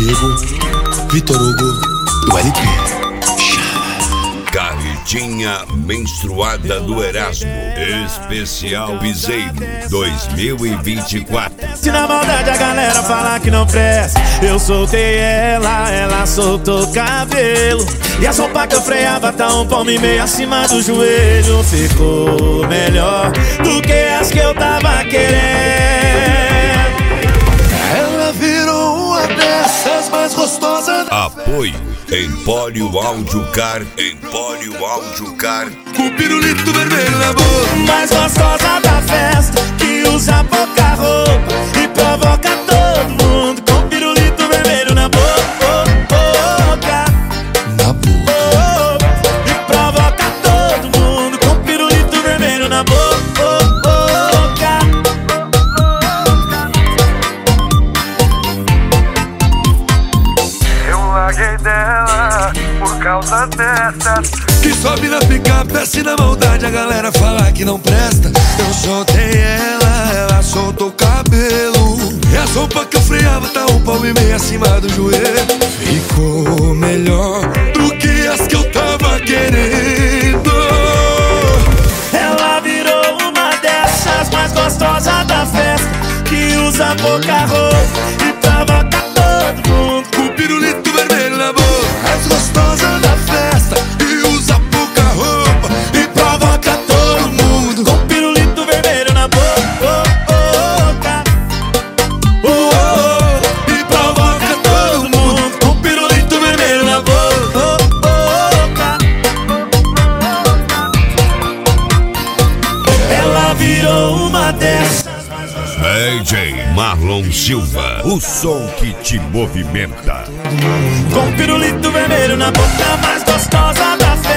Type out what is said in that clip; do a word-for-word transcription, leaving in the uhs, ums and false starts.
Diego, Vitor Hugo e o L P. Carretinha menstruada do Erasmo, especial Piseiro dois mil e vinte e quatro. Se na maldade a galera falar que não presta, eu soltei ela, ela soltou o cabelo. E a sopa que eu freava tá um palmo e meio acima do joelho. Ficou melhor do que as que eu tava querendo. Ela virou uma dessas mais gostosas. Apoio Empório Audiocar, Empório Audiocar. Com pirulito vermelho na boca. Mais gostosa da festa, que usa pouca roupa e provoca todo mundo. Com pirulito vermelho na boca, na boca. E provoca todo mundo. Com pirulito vermelho na boca. Eu larguei dela por causa dessas Que sobe na picape, desce na maldade, a galera fala que não presta. Eu soltei ela, ela soltou o cabelo. E a sopa que eu freava tá um palmo e meio acima do joelho. Ficou melhor do que as que eu tava querendo. Ela virou uma dessas mais gostosas da festa, que usa pouca roupa e provoca todo mundo. Com pirulito vermelho na boca. Mais gostosa da festa, que usa pouca roupa e provoca todo mundo. Com pirulito vermelho na boca, oh, oh, E provoca todo mundo. com pirulito vermelho na boca. Ela virou uma dessas. D J Marlon Silva, o som que te movimenta. Com pirulito vermelho na boca, mais gostosa da festa.